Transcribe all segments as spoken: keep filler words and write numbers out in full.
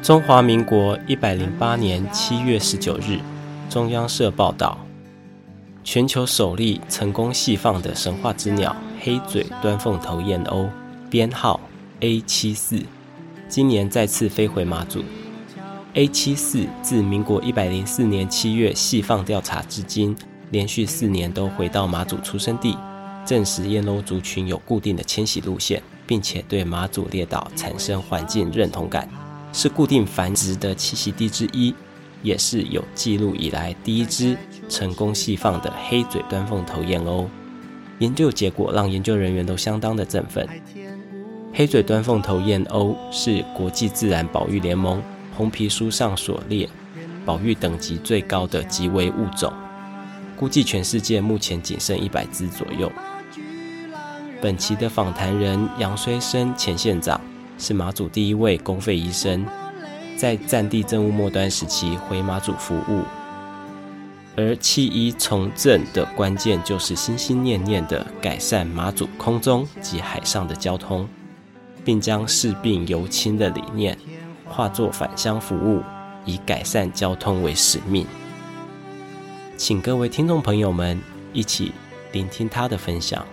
中华民国一百零八年七月十九日，中央社报道，全球首例成功释放的神话之鸟黑嘴端凤头燕鸥，编号 A 七十四， 今年再次飞回马祖。A 七十四 自民国一百零四年七月释放调查至今，连续四年都回到马祖出生地，证实燕鸥族群有固定的迁徙路线，并且对马祖列岛产生环境认同感，是固定繁殖的栖息地之一，也是有记录以来第一只成功释放的黑嘴端凤头燕鸥。研究结果让研究人员都相当的振奋。黑嘴端凤头燕鸥是国际自然保育联盟红皮书上所列保育等级最高的极危物种，估计全世界目前仅剩一百只左右。本期的访谈人杨虽生前县长是马祖第一位公费医生，在战地政务末端时期回马祖服务，而弃医从政的关键就是心心念念的改善马祖空中及海上的交通，并将视病由亲的理念化作返乡服务，以改善交通为使命。请各位听众朋友们一起聆听他的分享。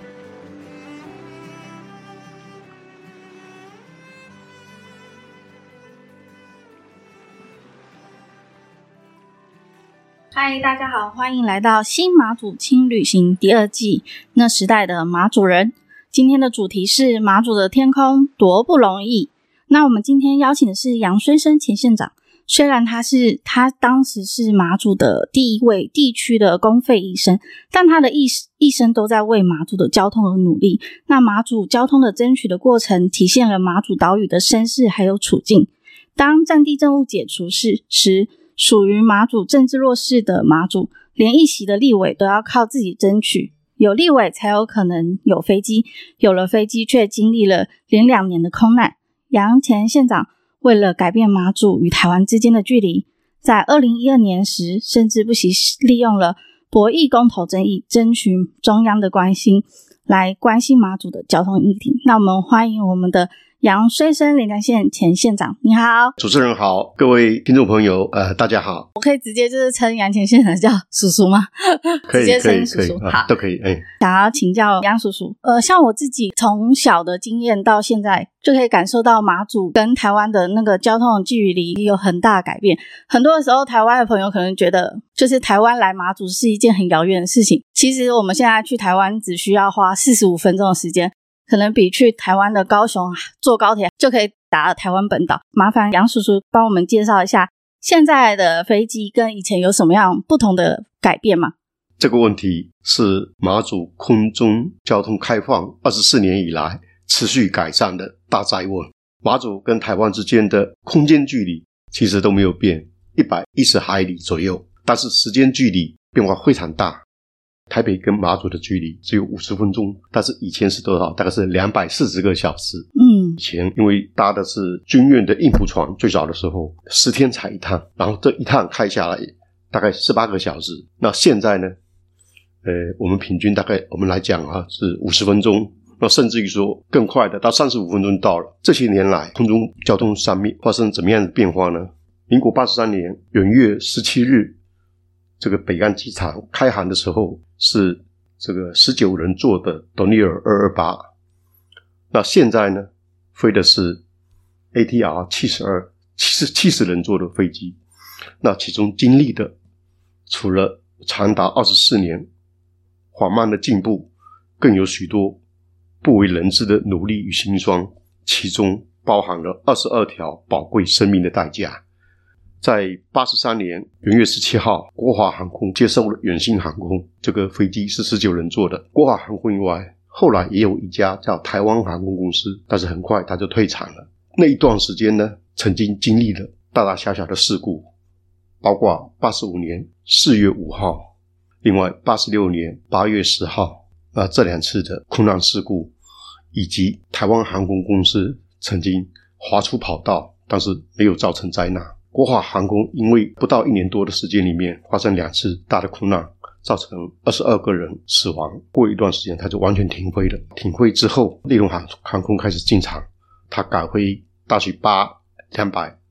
嗨，大家好，欢迎来到新马祖轻旅行第二季，那时代的马祖人。今天的主题是马祖的天空多不容易。那我们今天邀请的是杨虽生前县长，虽然他是他当时是马祖的第一位地区的公费医生，但他的一一生都在为马祖的交通而努力。那马祖交通的争取的过程，体现了马祖岛屿的身世还有处境。当战地政务解除时，属于马祖政治弱势的马祖，连一席的立委都要靠自己争取。有立委才有可能有飞机，有了飞机却经历了连两年的空难。杨前县长为了改变马祖与台湾之间的距离，在二零一二年时甚至不惜利用了博弈公投争议，争取中央的关心，来关心马祖的交通议题。那我们欢迎我们的杨虽生连江县前县长，你好。 主持人好，各位听众朋友，呃，大家好。 我可以直接就是称杨前县长叫叔叔吗？ 可以， 直接称叔叔， 可以，可以， 好， 啊，都可以。哎， 想要请教杨叔叔，呃，像我自己从小的经验到现在，就可以感受到马祖跟台湾的那个交通的距离有很大的改变。很多的时候，台湾的朋友可能觉得，就是台湾来马祖是一件很遥远的事情。其实我们现在去台湾只需要花四十五分钟的时间。可能比去台湾的高雄坐高铁就可以打到台湾本岛。麻烦杨叔叔帮我们介绍一下现在的飞机跟以前有什么样不同的改变吗？ 这个问题是马祖空中交通开放二十四年以来持续改善的大哉问。马祖跟台湾之间的空间距离其实都没有变，一百一十海里左右，但是时间距离变化非常大。台北跟马祖的距离只有五十分钟，但是以前是多少？大概是两百四十个小时。嗯，以前因为搭的是军院的应付船，最早的时候十天才一趟，然后这一趟开下来大概十八个小时。那现在呢，呃，我们平均大概我们来讲啊是五十分钟，那甚至于说更快的到三十五分钟到了。这些年来空中交通上面发生怎么样的变化呢？民国八十三年元月十七日，这个北岸机场开航的时候是这个十九人座的 Dornier 二二八，那现在呢飞的是 A T R 七十二 七十人座的飞机。那其中经历的除了长达二十四年缓慢的进步，更有许多不为人知的努力与辛酸，其中包含了二十二条宝贵生命的代价。在八十三年元月十七号，国华航空接受了远信航空，这个飞机是十九人座的。国华航空以外，后来也有一家叫台湾航空公司，但是很快它就退场了。那一段时间呢，曾经经历了大大小小的事故，包括八十五年四月五号，另外八十六年八月十号，那这两次的空难事故，以及台湾航空公司曾经滑出跑道，但是没有造成灾难。国华航空因为不到一年多的时间里面发生两次大的空难，造成二十二个人死亡，过一段时间它就完全停飞了。停飞之后，立荣航空开始进场，它改飞大许八两百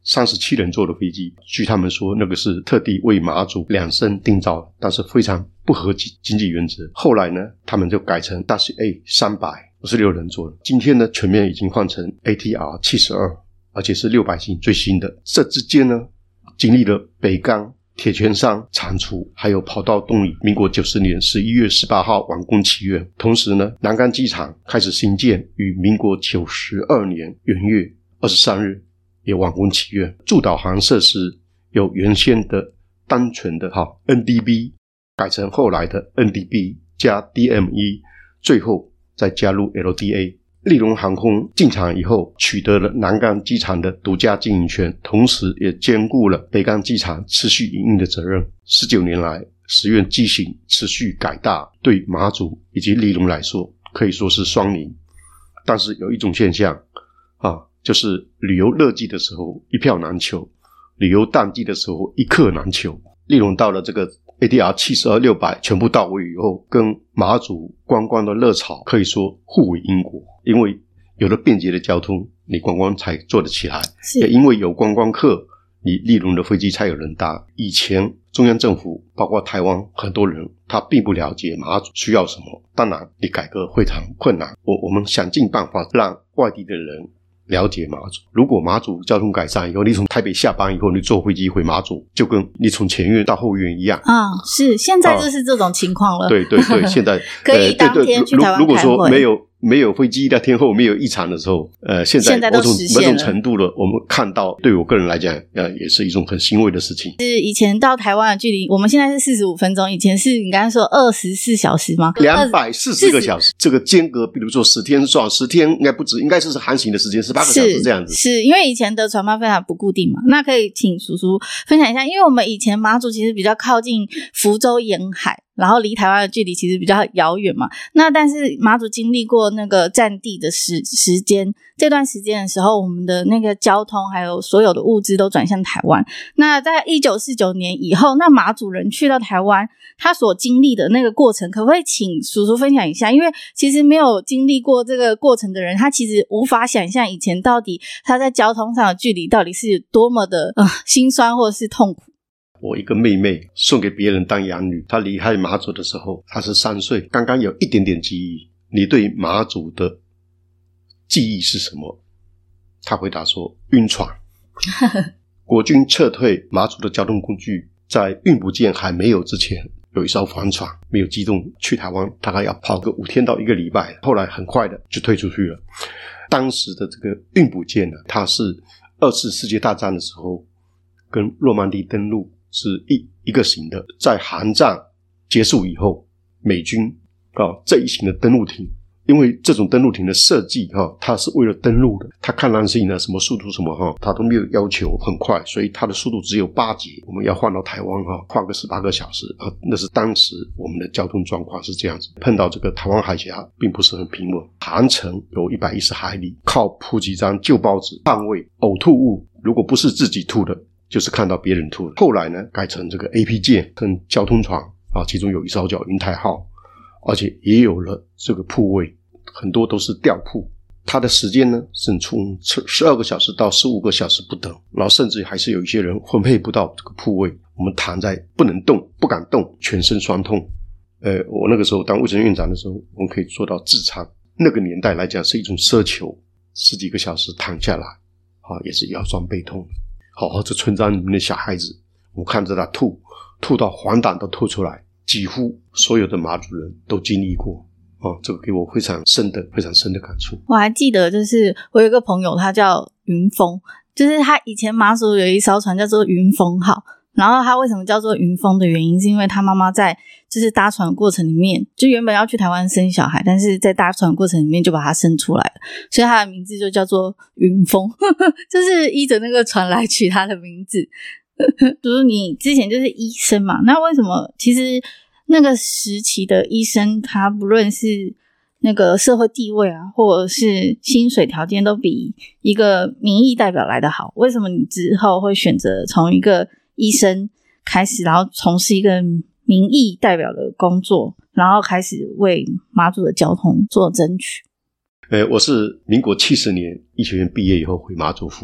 三十七人坐的飞机，据他们说那个是特地为马祖量身定造的，但是非常不合经济原则。后来呢他们就改成 Dash A 三百五十六人座的，今天呢全面已经换成 A T R 七十二，而且是六百型最新的。这之间呢经历了北港、铁圈山铲除，还有跑道动力，民国九十年十一月十八号完工启用。同时呢南竿机场开始兴建，于民国九十二年元月二十三日也完工启用。助导航设施由原先的单纯的 N D B 改成后来的 N D B 加 D M E， 最后再加入 L D A。立荣航空进场以后取得了南竿机场的独家经营权，同时也兼顾了北港机场持续营运的责任。十九年来十院机型持续改大，对马祖以及立荣来说可以说是双赢。但是有一种现象啊，就是旅游热季的时候一票难求，旅游淡季的时候一客难求。立荣到了这个 A T R 七十二 六百全部到位以后，跟马祖观光的热潮可以说互为因果。因为有了便捷的交通，你观光才做得起来，也因为有观光客，你立荣的飞机才有人搭。以前中央政府包括台湾很多人他并不了解马祖需要什么，当然你改革非常困难，我我们想尽办法让外地的人了解马祖。如果马祖交通改善以后，你从台北下班以后你坐飞机回马祖，就跟你从前院到后院一样啊、哦，是现在就是这种情况了、 啊、对对对现在可以当天去台湾开会。 如果说没有没有飞机在天后没有异常的时候，呃，现在某种某种程度的，我们看到，对我个人来讲，呃，也是一种很欣慰的事情。 是以前到台湾的距离，我们现在是四十五分钟，以前是你刚才说二十四小时吗？ 两百四十个小时，这个间隔，比如说十天算，十天应该不止，应该是航行的时间十八个小时这样子。 是，是因为以前的船班非常不固定嘛，那可以请叔叔分享一下，因为我们以前马祖其实比较靠近福州沿海。然后离台湾的距离其实比较遥远嘛，那但是马祖经历过那个战地的时时间，这段时间的时候，我们的那个交通还有所有的物资都转向台湾。那在一九四九年以后，那马祖人去到台湾，他所经历的那个过程，可不可以请叔叔分享一下？因为其实没有经历过这个过程的人，他其实无法想象以前到底他在交通上的距离到底是多么的呃辛酸或者是痛苦。 我一个妹妹送给别人当养女，她离开马祖的时候她是三岁，刚刚有一点点记忆。你对马祖的记忆是什么？她回答说晕船。国军撤退，马祖的交通工具在运补舰还没有之前，有一艘帆船没有机动去台湾，大概要跑个五天到一个礼拜，后来很快的就退出去了。当时的这个运补舰呢，它是二次世界大战的时候跟诺曼底登陆是一一个型的，在韩战结束以后，美军啊、哦、这一型的登陆艇，因为这种登陆艇的设计哈、哦，它是为了登陆的，它看lan性呢什么速度什么哈、哦，它都没有要求很快，所以它的速度只有八节。我们要换到台湾哈、哦，换个十八个小时啊，那是当时我们的交通状况是这样子。碰到这个台湾海峡并不是很平稳，航程有一百一十海里，靠铺几张旧报纸捍卫呕吐物，如果不是自己吐的，就是看到别人吐的。后来呢，改成这个 A P 舰跟交通船啊，其中有一艘叫云台号，而且也有了这个铺位，很多都是吊铺。它的时间呢，是从十二个小时到十五个小时不等，然后甚至还是有一些人分配不到这个铺位，我们躺在不能动、不敢动，全身酸痛。呃，我那个时候当卫生院长的时候，我们可以做到痔疮。那个年代来讲是一种奢求，十几个小时躺下来，啊，也是腰酸背痛。好好这村庄里面的小孩子，我看着他吐，吐到黄疸都吐出来，几乎所有的马祖人都经历过。哦，这个给我非常深的、非常深的感触。 我还记得，就是我有一个朋友，他叫云峰，就是他以前马祖有一艘船叫做云峰号，然后他为什么叫做云峰的原因，是因为他妈妈在就是搭船过程里面，就原本要去台湾生小孩，但是在搭船过程里面就把他生出来了，所以他的名字就叫做云峰，就是依着那个船来取他的名字。就是你之前就是医生嘛，那为什么其实那个时期的医生，他不论是那个社会地位啊，或者是薪水条件都比一个民意代表来得好，为什么你之后会选择从一个医生开始，然后从事一个民意代表的工作，然后开始为马祖的交通做争取？ 呃，我是民国七十年医学院毕业以后回马祖服务，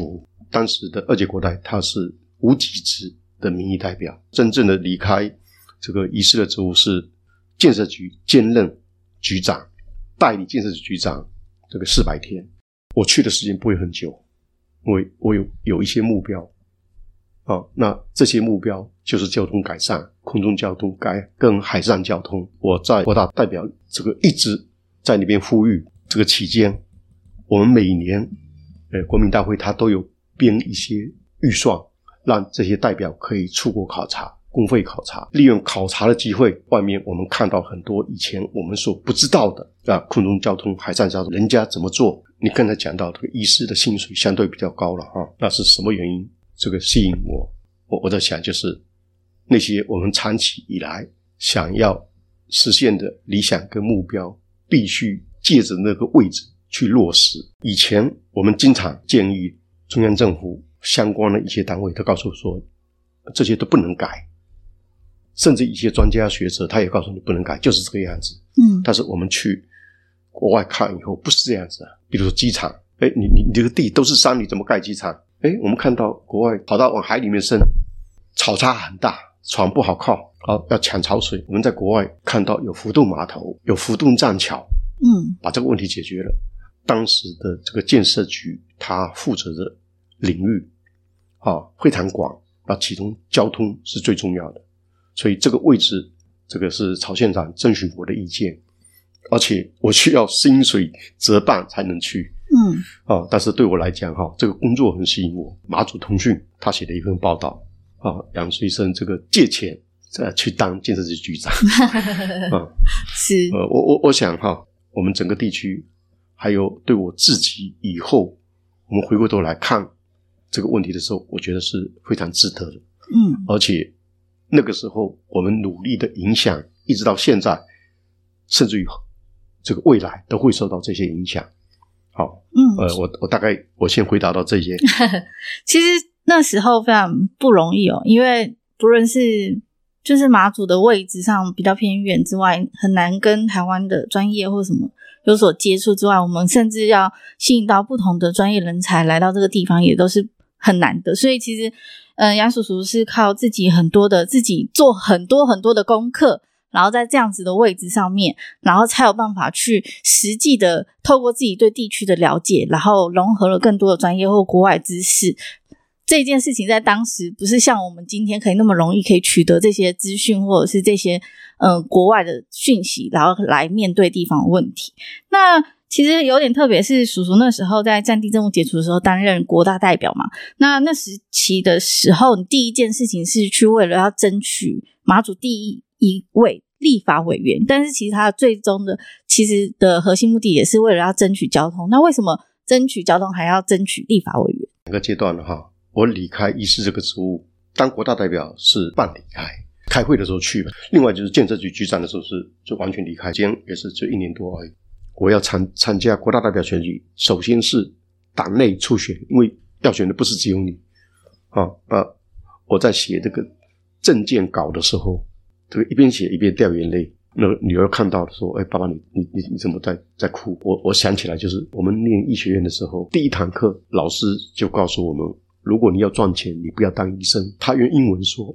当时的二届国代他是无给职的民意代表，真正的离开这个仪式的职务是建设局兼任局长，代理建设局局长这个四百天。我去的时间不会很久，因为我有有一些目标啊，那这些目标就是交通改善、空中交通改跟海上交通。我在国大代表这个一直在那边呼吁，这个期间我们每年呃国民大会它都有编一些预算，让这些代表可以出国考察、公费考察，利用考察的机会，外面我们看到很多以前我们所不知道的啊，空中交通、海上交通人家怎么做。你刚才讲到这个医师的薪水相对比较高了啊，那是什么原因？这个吸引我，我我在想，就是那些我们长期以来想要实现的理想跟目标，必须借着那个位置去落实。以前我们经常建议中央政府相关的一些单位，他告诉我说这些都不能改，甚至一些专家学者他也告诉你不能改，就是这个样子。 嗯， 但是我们去国外看以后不是这样子啊。比如说机场，诶你你你这个地都是山，你怎么盖机场？诶我们看到国外跑到往海里面伸，草差很大，船不好靠，好要抢潮水。我们在国外看到有浮动码头，有浮动栈桥， 嗯， 把这个问题解决了。当时的这个建设局他负责的领域啊非常广，那其中交通是最重要的，所以这个位置这个是曹县长征询我的意见，而且我需要薪水折半才能去。 嗯， 啊，但是对我来讲哈，这个工作很吸引我。马祖通讯他写了一份报道啊，杨水生这个借钱呃去当建设局局长啊， 是呃，我我我想哈，我们整个地区还有对我自己以后，我们回过头来看这个问题的时候，我觉得是非常值得的。 嗯， 而且那个时候我们努力的影响，一直到现在，甚至于这个未来都会受到这些影响。好， 嗯， 呃，我我大概我先回答到这些。 其实那时候非常不容易哦，因为不论是就是马祖的位置上比较偏远之外，很难跟台湾的专业或什么有所接触之外，我们甚至要吸引到不同的专业人才来到这个地方，也都是很难的。所以其实，嗯、呃，杨叔叔是靠自己很多的自己做很多很多的功课。然后在这样子的位置上面，然后才有办法去实际的透过自己对地区的了解，然后融合了更多的专业或国外知识。这件事情在当时不是像我们今天可以那么容易可以取得这些资讯或者是这些嗯、呃、国外的讯息，然后来面对地方的问题。那其实有点特别，是叔叔那时候在战地政务解除的时候担任国大代表嘛。那那时期的时候，你第一件事情是去为了要争取马祖第一一位立法委员，但是其实他最终的其实的核心目的也是为了要争取交通。那为什么争取交通还要争取立法委员？ 两个阶段了哈，我离开医师这个职务，当国大代表是半离开，开会的时候去了。另外就是建设局局长的时候是就完全离开，今天也是就一年多而已。我要参参加国大代表选举，首先是党内初选，因为要选的不是只有你啊啊！我在写这个政见稿的时候，这个一边写一边掉眼泪。那个女儿看到说：“哎，爸爸，你你你你怎么在在哭？”我我想起来，就是我们念医学院的时候，第一堂课老师就告诉我们，如果你要赚钱，你不要当医生。他用英文说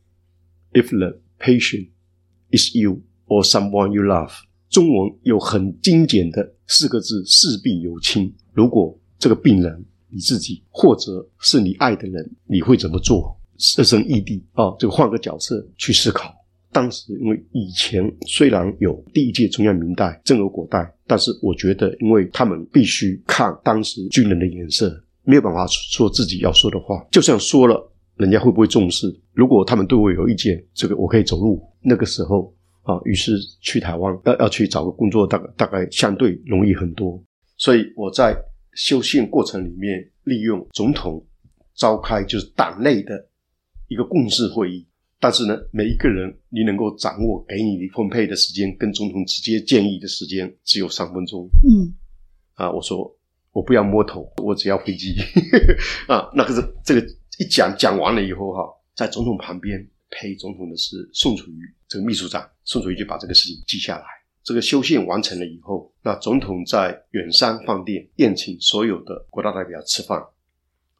：“If the patient is you or someone you love。”中文有很精简的四个字：视病有亲。如果这个病人你自己或者是你爱的人，你会怎么做？设身异地啊，这个换个角色去思考。当时因为以前虽然有第一届中央民代、正俄国代，但是我觉得因为他们必须看当时军人的颜色，没有办法说自己要说的话，就算说了人家会不会重视，如果他们对我有意见，这个我可以走路。那个时候啊，于是去台湾要要去找个工作，大概大概相对容易很多。所以我在修宪过程里面利用总统召开就是党内的一个共识会议，但是呢，每一个人你能够掌握给你分配的时间跟总统直接建议的时间只有三分钟。 嗯， 啊，我说我不要摸头，我只要飞机啊。那可是这个一讲讲完了以后哈，在总统旁边陪总统的是宋楚瑜这个秘书长，宋楚瑜就把这个事情记下来。这个修宪完成了以后，那总统在远山饭店宴请所有的国大代表吃饭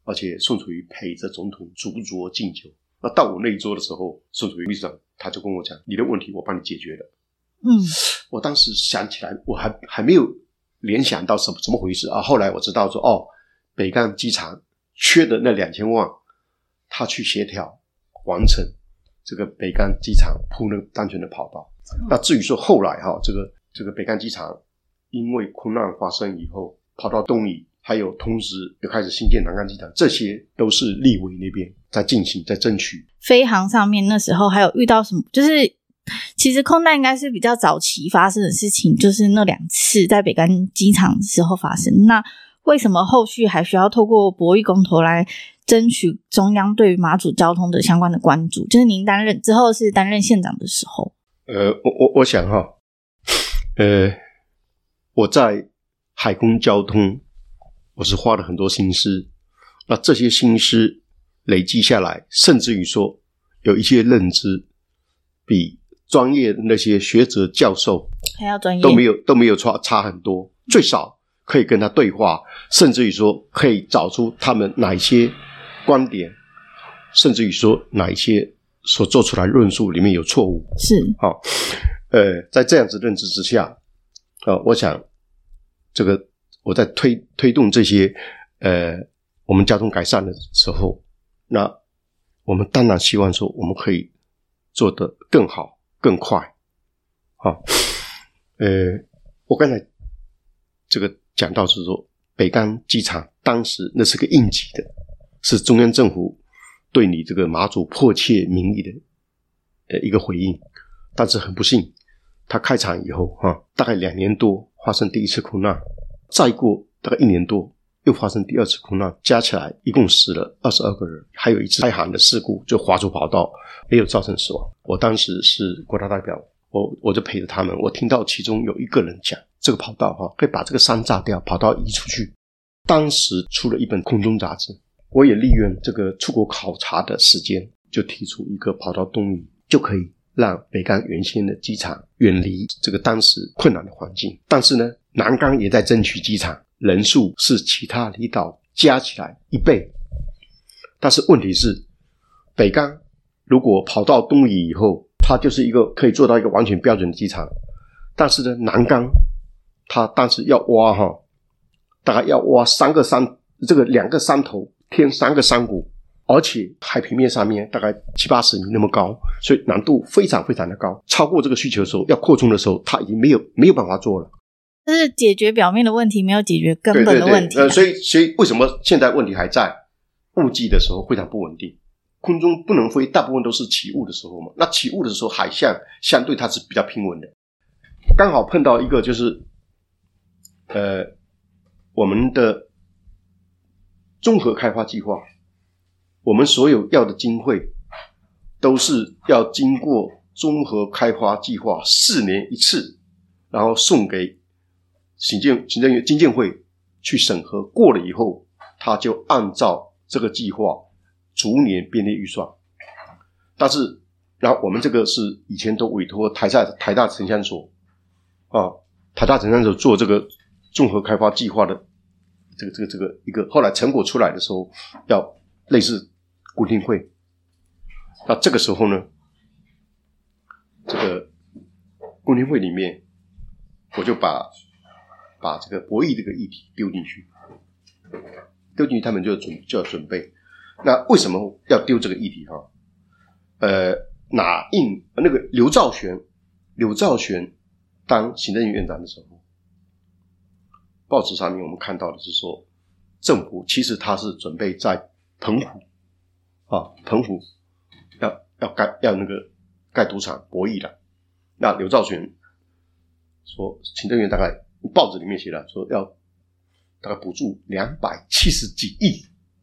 而且宋楚瑜陪着总统逐桌敬酒。那到我那一桌的时候，宋楚瑜秘书长他就跟我讲，你的问题我帮你解决了。 嗯， 我当时想起来，我还还没有联想到什么怎么回事啊。后来我知道说，哦，北干机场缺的那两千万，他去协调完成这个北干机场铺那个单纯的跑道。嗯、那至于说后来哈，这个这个北干机场因为空难发生以后，跑道东移，还有同时又开始新建南干机场，这些都是立委那边在进行，在争取。 飞航上面那时候还有遇到什么？就是其实空难应该是比较早期发生的事情，就是那两次在北干机场的时候发生。那为什么后续还需要透过博弈公投来争取中央对于马祖交通的相关的关注？就是您担任之后是担任县长的时候。 呃，我我我想哈，呃，我在海空交通，我是花了很多心思。那这些心思累积下来，甚至于说有一些认知，比专业的那些学者教授还要专业， 都没有都没有差差很多。最少可以跟他对话，甚至于说可以找出他们哪一些观点，甚至于说哪一些所做出来论述里面有错误。 是， 好、哦，呃，在这样子认知之下，呃，我想这个我在推推动这些呃我们交通改善的时候，那我们当然希望说我们可以做得更好、更快。好、哦，呃，我刚才这个讲到是说北干机场当时那是个应急的，是中央政府对你这个马祖迫切民意的呃一个回应。但是很不幸，他开场以后哈、啊，大概两年多发生第一次空难，再过大概一年多又发生第二次空难，加起来一共死了二十二个人，还有一次开航的事故，就滑出跑道没有造成死亡。我当时是国大代表，我我就陪着他们，我听到其中有一个人讲，这个跑道哈、啊、可以把这个山炸掉，跑道移出去。当时出了一本空中杂志，我也利用这个出国考察的时间，就提出一个跑道东移，就可以让北干原先的机场远离这个当时困难的环境。但是呢，南竿也在争取机场，人数是其他离岛加起来一倍。但是问题是，北干如果跑道东移以后，它就是一个可以做到一个完全标准的机场。但是呢，南竿它当时要挖哈，大概要挖三个山，这个两个山头填三个山谷，而且海平面上面大概七八十米那么高，所以难度非常非常的高。超过这个需求的时候，要扩充的时候，它已经没有没有办法做了。 就是解决表面的问题，没有解决根本的问题。 对对对，呃，所以所以为什么现在问题还在？雾季的时候非常不稳定，空中不能飞，大部分都是起雾的时候嘛。那起雾的时候，海象相对它是比较平稳的。刚好碰到一个就是，呃，我们的综合开发计划，我们所有要的经费都是要经过综合开发计划四年一次，然后送给行政行政院经建会去审核，过了以后，他就按照这个计划逐年编列预算。但是，然后我们这个是以前都委托台大台大城乡所啊，台大城乡所做这个综合开发计划的这个这个这个一个，后来成果出来的时候，要类似公听会。那这个时候呢，这个公听会里面，我就把把这个博弈这个议题丢进去，丢进去，他们就准就要准备。那为什么要丢这个议题哈？呃，哪应那个刘兆玄，刘兆玄当行政院院长的时候，报纸上面我们看到的是说，政府其实他是准备在澎湖啊，澎湖要要盖要那个盖赌场博弈的。那刘兆玄说，行政院大概报纸里面写了说要大概补助两百七十几亿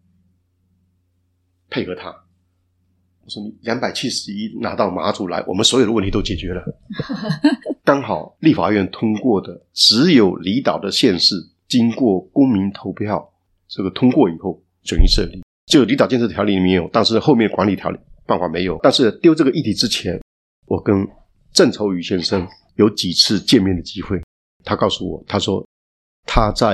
配合他。我说你两百七十亿拿到马祖来，我们所有的问题都解决了。刚好立法院通过的只有离岛的县市经过公民投票这个通过以后准予设立，只有离岛建设条例里面有，但是后面管理条例办法没有。但是丢这个议题之前，我跟郑愁予先生有几次见面的机会，他告诉我，他说他在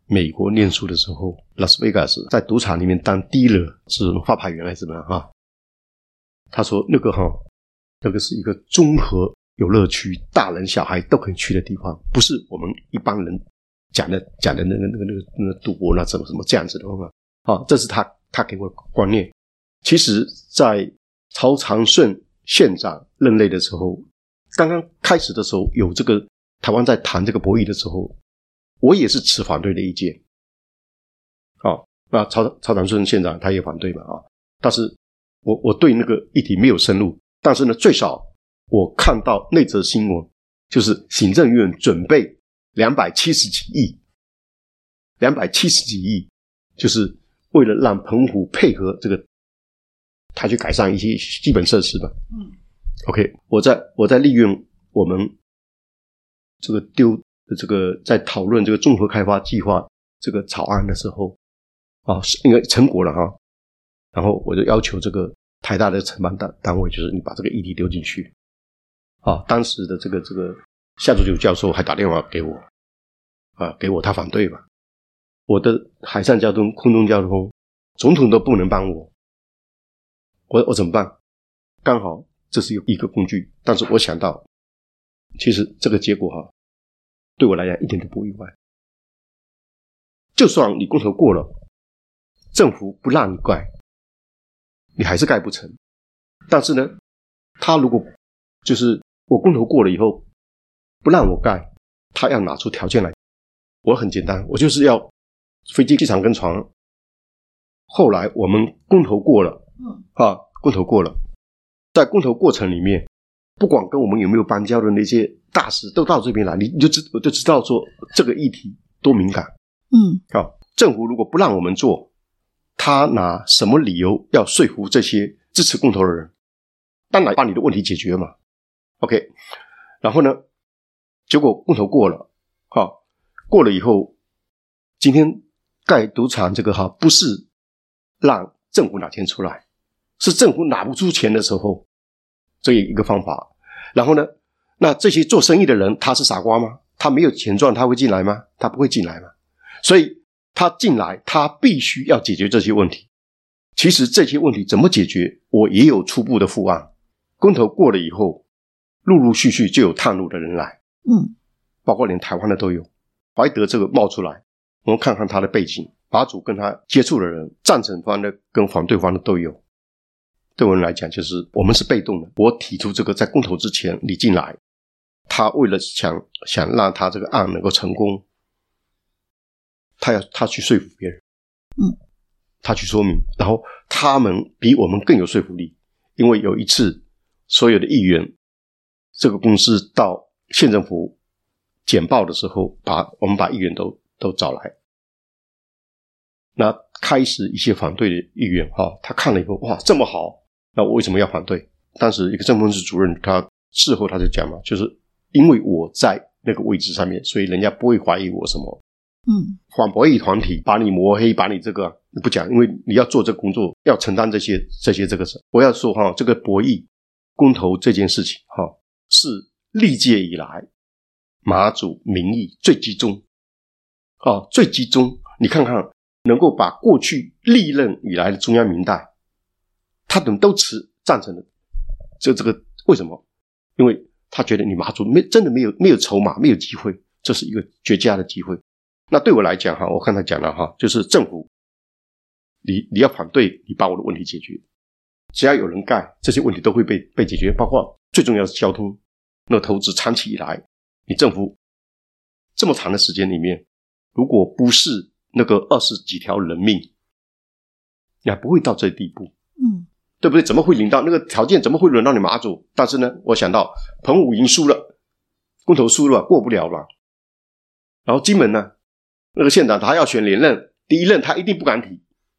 美国念书的时候，拉斯维加斯在赌场里面当 dealer 是发牌员还是怎么样哈？他说那个哈，那个是一个综合游乐区，大人小孩都可以去的地方，不是我们一般人讲的讲的那个那个那个那个赌博那什么什么这样子的话啊，这是他他给我的观念。其实，在曹长顺县长任内的时候，刚刚开始的时候，有这个台湾在谈这个博弈的时候，我也是持反对的意见。啊，那曹曹长顺县长他也反对嘛啊，但是我我对那个议题没有深入，但是呢，最少我看到那则新闻，就是行政院准备两百七十几亿，两百七十几亿，就是为了让澎湖配合这个。他去改善一些基本设施吧。嗯 ，OK， 我在我在利用我们这个丢这个在讨论这个综合开发计划这个草案的时候啊，应该成果了哈。然后我就要求这个台大的承办单单位，就是你把这个议题丢进去。啊，当时的这个这个夏祖九教授还打电话给我，啊，给我他反对吧。我的海上交通、空中交通，总统都不能帮我。我我怎么办？刚好这是一个工具，但是我想到，其实这个结果哈，对我来讲一点都不意外。就算你公投过了，政府不让你盖，你还是盖不成。但是呢，他如果就是我公投过了以后不让我盖，他要拿出条件来，我很简单，我就是要飞机、机场跟船。后来我们公投过了。嗯，啊，公投过了，在公投过程里面，不管跟我们有没有邦交的那些大使都到这边来，你你就知我就知道说这个议题多敏感。嗯，啊，政府如果不让我们做，他拿什么理由要说服这些支持公投的人？当然把你的问题解决嘛。OK， 然后呢，结果公投过了，啊，过了以后，今天盖赌场这个哈，不是让政府拿钱出来。是政府拿不出钱的时候，这一个方法。然后呢，那这些做生意的人，他是傻瓜吗？他没有钱赚，他会进来吗？他不会进来嘛。所以他进来，他必须要解决这些问题。其实这些问题怎么解决，我也有初步的复案。公投过了以后，陆陆续续就有探路的人来，嗯，包括连台湾的都有。怀德这个冒出来，我们看看他的背景，马祖跟他接触的人，赞成方的跟反对方的都有。对我们来讲，就是我们是被动的。我提出这个，在公投之前你进来，他为了想想让他这个案能够成功，他要他去说服别人，嗯，他去说明，然后他们比我们更有说服力。因为有一次，所有的议员，这个公司到县政府简报的时候，把我们把议员都都找来。那开始一些反对的议员哈，他看了以后，哇，这么好。那我为什么要反对？当时一个政风室主任，他事后他就讲嘛，就是因为我在那个位置上面，所以人家不会怀疑我什么。嗯，反博弈团体把你抹黑，把你这个你不讲，因为你要做这个工作，要承担这些这些这个事。我要说哈，这个博弈公投这件事情哈，是历届以来马祖民意最集中啊，最集中。你看看，能够把过去历任以来的中央民代。他们都持赞成的，这这个为什么？因为他觉得你马祖没真的没有没有筹码，没有机会，这是一个绝佳的机会。那对我来讲哈，我刚才讲了哈，就是政府，你你要反对，你把我的问题解决，只要有人盖，这些问题都会被被解决，包括最重要的是交通。那个投资长期以来，你政府这么长的时间里面，如果不是那个二十几条人命，你还不会到这地步。嗯。对不对？怎么会领到那个条件？怎么会轮到你马祖？但是呢，我想到澎湖赢输了，公投输了，过不了了。然后金门呢，那个县长他要选连任，第一任他一定不敢提。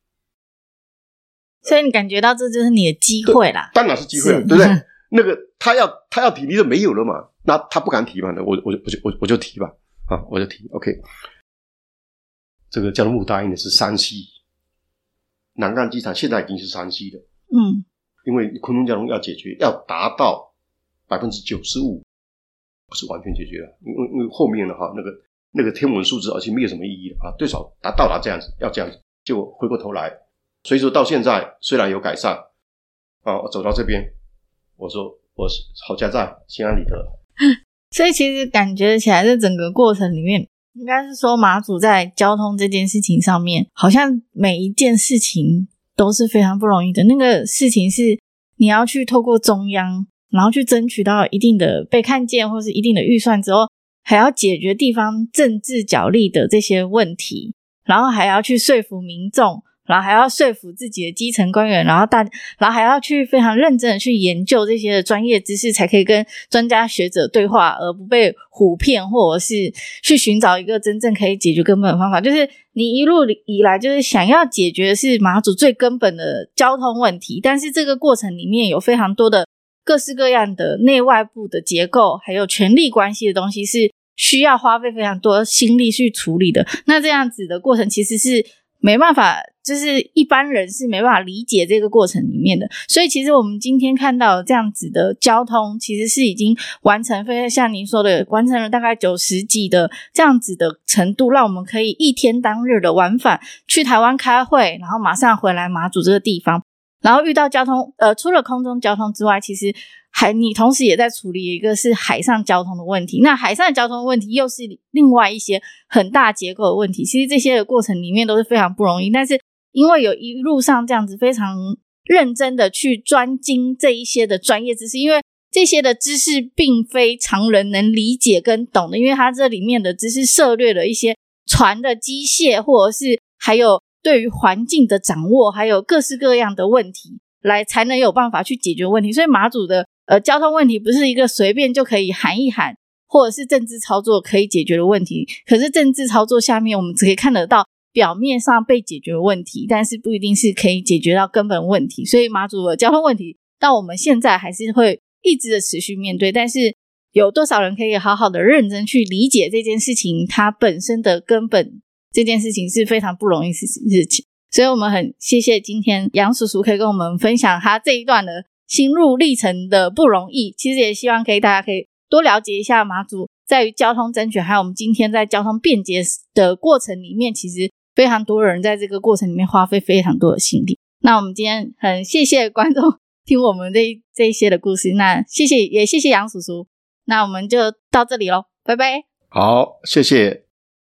所以你感觉到这就是你的机会啦？ 当然是机会了，对不对？那个他要他要提，你就没有了嘛。那他不敢提嘛，我我我就我我就提吧，啊，我就提。OK， 这个交通部答应的是山西南港机场，现在已经是山西的。嗯，因为空中交通要解决，要达到 百分之九十五， 不是完全解决了，因为因为后面的哈那个那个天文数字，而且没有什么意义啊，最少达到达这样子，要这样子。结果回过头来，所以说到现在虽然有改善啊，我走到这边，我说我好家在，心安理得。 所以其实感觉起来，这整个过程里面，应该是说马祖在交通这件事情上面，好像每一件事情都是非常不容易的。那个事情是你要去透过中央，然后去争取到一定的被看见或是一定的预算之后，还要解决地方政治角力的这些问题，然后还要去说服民众，然后还要说服自己的基层官员，然后大，然后还要去非常认真的去研究这些的专业知识，才可以跟专家学者对话，而不被唬骗，或者是去寻找一个真正可以解决根本的方法。就是你一路以来就是想要解决的是马祖最根本的交通问题，但是这个过程里面有非常多的各式各样的内外部的结构，还有权力关系的东西是需要花费非常多心力去处理的。那这样子的过程其实是没办法，就是一般人是没办法理解这个过程里面的。所以其实我们今天看到这样子的交通，其实是已经完成，非常像您说的，完成了大概九十几的这样子的程度，让我们可以一天当日的往返去台湾开会，然后马上回来马祖这个地方。然后遇到交通呃，除了空中交通之外，其实还你同时也在处理一个是海上交通的问题。那海上交通的问题又是另外一些很大结构的问题，其实这些的过程里面都是非常不容易，但是因为有一路上这样子非常认真的去专精这一些的专业知识，因为这些的知识并非常人能理解跟懂的，因为它这里面的知识涉略了一些船的机械，或者是还有对于环境的掌握，还有各式各样的问题，来才能有办法去解决问题。所以马祖的呃交通问题不是一个随便就可以喊一喊，或者是政治操作可以解决的问题。可是政治操作下面，我们只可以看得到表面上被解决的问题，但是不一定是可以解决到根本问题。所以马祖的交通问题到我们现在还是会一直的持续面对，但是有多少人可以好好的认真去理解这件事情它本身的根本，这件事情是非常不容易的事情。所以我们很谢谢今天杨叔叔可以跟我们分享他这一段的心路历程的不容易。其实也希望可以大家可以多了解一下马祖在于交通争取，还有我们今天在交通便捷的过程里面，其实非常多人在这个过程里面花费非常多的心力。那我们今天很谢谢观众听我们这这一些的故事，那谢谢也谢谢杨叔叔，那我们就到这里咯，拜拜。 好，谢谢。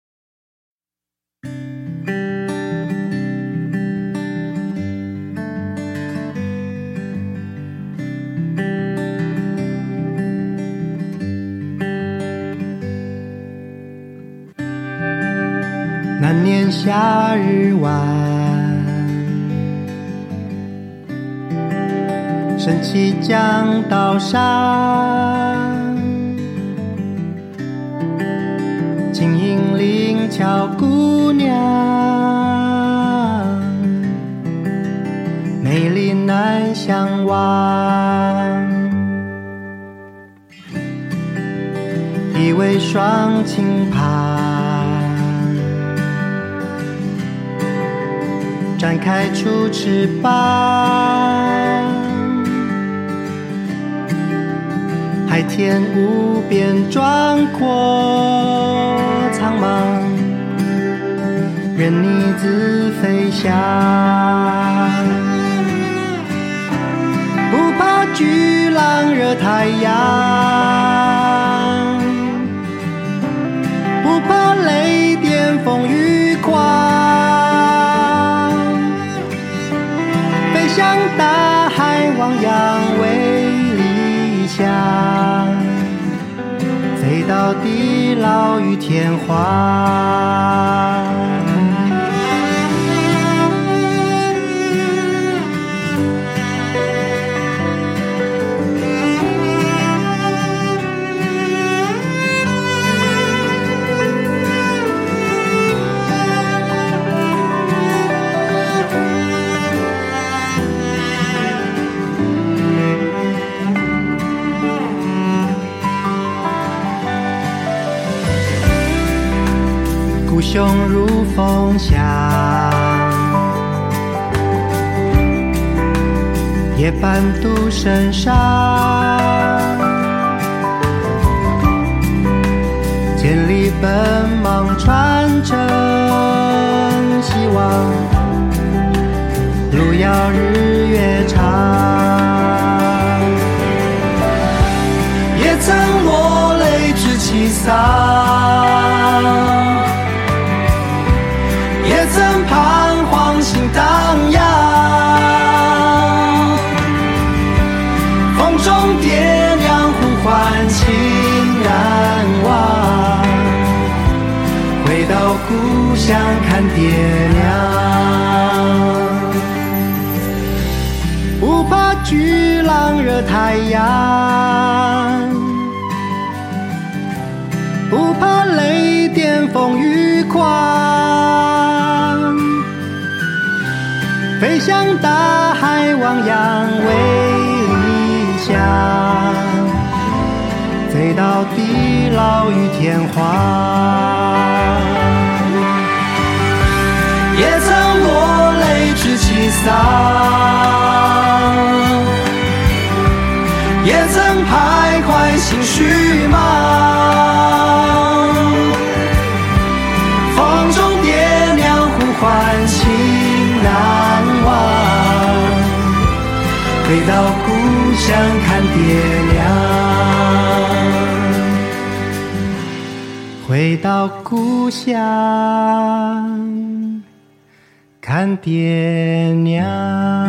那年夏日晚，升起江道上，轻盈灵巧姑娘，美丽难相忘。一位双亲旁，展开出翅膀，海天无边壮阔苍茫，任你自飞翔，不怕巨浪惹太阳，不怕雷电风雨狂，飞向大海汪洋为理想，飞到地老与天荒。孤雄如风翔，夜半独身上，千里奔忙传承希望，路遥日月长，也曾落泪知凄桑，也曾彷徨心荡漾，风中爹娘呼唤情难忘，回到故乡看爹娘，不怕巨浪惹太阳，不怕雷电风雨狂，飞向大海汪洋为理想，飞到地老与天荒，也曾落泪知凄桑，也曾徘徊心绪茫，风中爹娘呼唤情难忘，回到故乡看爹娘，回到故乡看爹娘。